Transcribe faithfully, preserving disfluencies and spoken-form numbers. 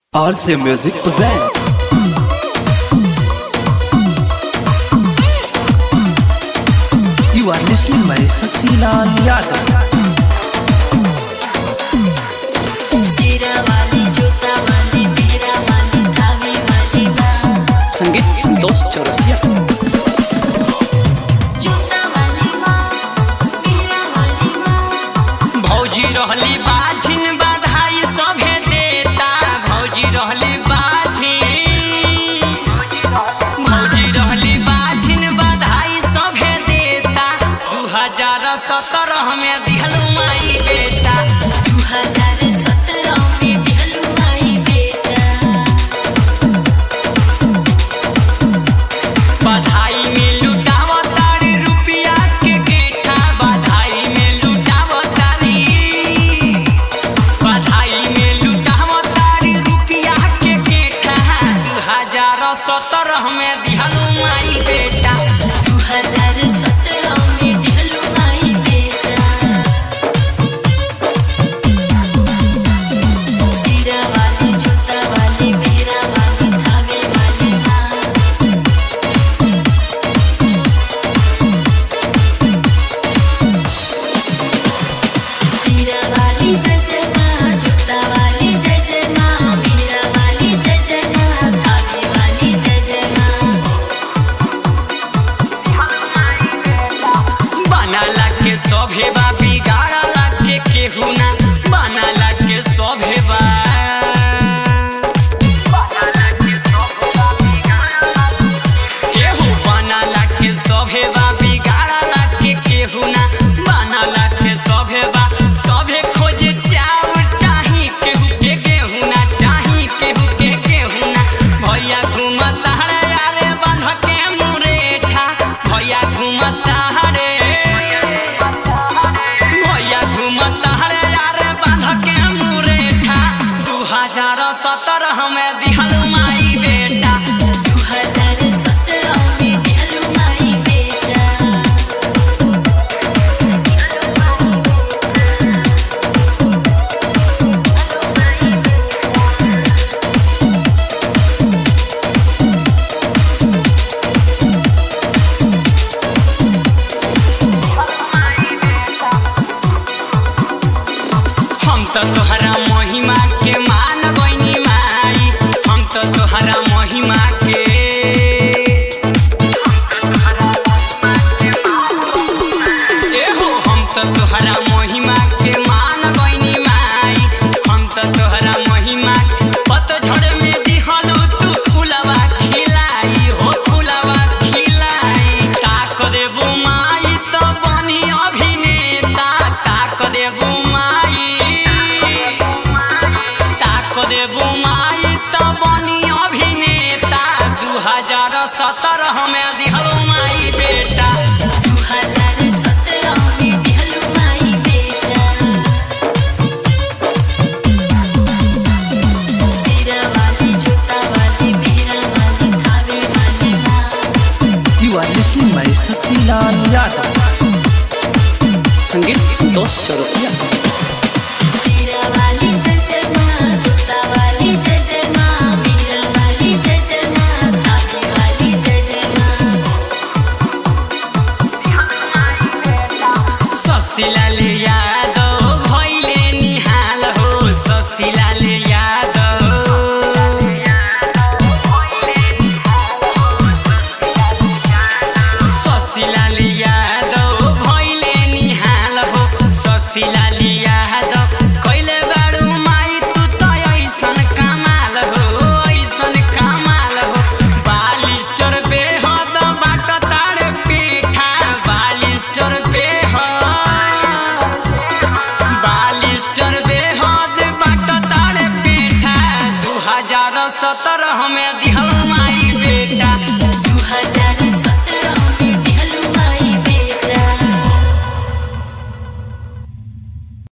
R C Music present. You are listening by Sasila Yadav. सेरा वाली जोता वाली मेरा वाली धावी वाली माँ संगीत संतोष चौरसिया। जोता वाली माँ मेरा वाली माँ भौजी रहली बाझिन बधाई सभे देता भौजी रहली बाझिन भौजी रहली बाझिन बधाई सभे देता दू हजार सत्रह में दिहलू माई बेटा दो हजार सत्रह में दिहलू माई बेटा बधाई में लुटावतारी रुपया के गेठा बधाई में लुटावतारी बधाई में लुटावतारी रुपया के गेठा दू हजार सत्रह में दिहलू माई बेटा दो हजार सत्रह में दिहलू माई बेटा सेरा वाली जोता वाली मेरा वाली धावे वाली माँ सेरा वाली जय जय माँ जोता वाली जय जय माँ मेरा वाली जय जय माँ धावे वाली जय जय माँ बनाला के सभे बा बिगाड़ला के केहू ना बनाला के सभे बा एहू बनाला के सभे बा बिगाड़ला के केहू ना बनाला के सभे बा सभे खोजे चाउर चाही केहू के गेहूं ना चाही केहू के गेहूं ना भैया घूमता रे यारे बांध के मुरेठा भैया घूमता रे भैया घूमता रे यारे बांध के मुरेठा दू हजार सत्रह में दिहलू माई बेटा दो हजार सत्रह में दिहलू माई बेटा हम तो तोहरा महिमा के मान गइनी माई हम तो तोहरा महिमा के एहो हम तो तोहरा महिमा के मान गइनी माई हम तो तोहरा महिमा पतझड़ में दिहलू तू फुलवा खिलाई हो फुलवा खिलाई ताक देबू माई तो बनी अभिनेता ताक देबू माई ताक देबू माई तो बनी अभिनेता दू हजार सत्रह में दिहलू माई बेटा दो हजार सत्रह में दिहलू माई बेटा सेरा वाली जोता वाली मेरा वाली धावे वाली माँ You are listening by Sasila Yadav. संगीत संतोष चौरसिया। सेरा वाली जय जय माँ जोता वाली जय जय माँ मेरा वाली जय जय माँ धावे वाली जय जय माँ ससिलाल यादव भैले निहाल हो ससिलाल यादव ससिलाल यादव भैले निहाल हो ससिलाल यादव कैले बारू माई तू त ऐसन कमाल हो ऐसन कमाल हो बालिस्टर बेहद बाट तारे पीठा बालिस्टर बेहद बालिस्टर बेहद बाट तारे पीठा दू हजार सत्रह में दिहल माई